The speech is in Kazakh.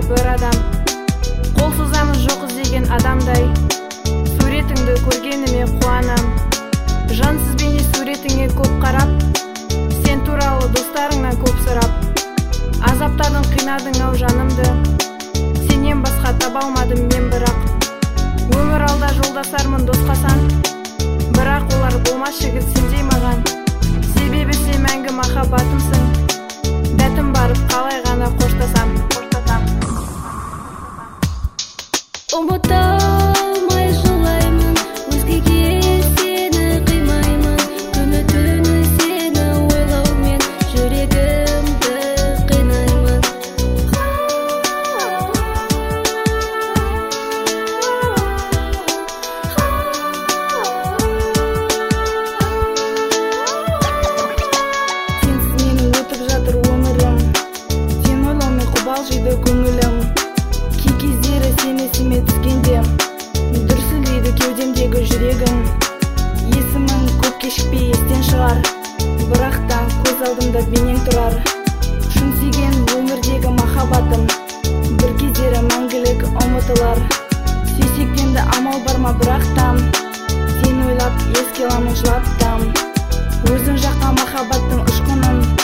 бір адам. Қол созамыз жоқ іздеген адамдай, суретіңді көргеніме қуанам. Жансыз бейне суретіңе көп қарап, сен туралы достарыңнан көп сұрап. Азаптадың, қинадың ау жанымды, сенен басқа таба алмадым мен бірақ. Өмір алда жолдасармын досқасан, бірақ олар болмас жігіт сендей маған. Себебі сен мәңгі махаббатымсың, дәтім барып қалай ғана қоштасам. Ұмыта алмай жылаймын, өзгеге сені қимаймын. Күні түні сені ойлаумен жүрегімді қинаймын. Сенсіз менің өтіп жатыр өмірім, сен ойлаумен қобалжиды көңілім. Кей кездері сен есіме түскенде, дүрсілдейді кеудемдегі жүрегім. Есімің көп кешікпей естен шығар, бірақ та көз алдымда бейнең тұрар. Шын сүйген өмірдегі махаббатым, бір кездері мәңгілік ұмытылар. Сүйсектен де амал бар ма бірақ там, сен ойлап еске аламын жылап там. Өзің жаққан махаббаттың ұшқынын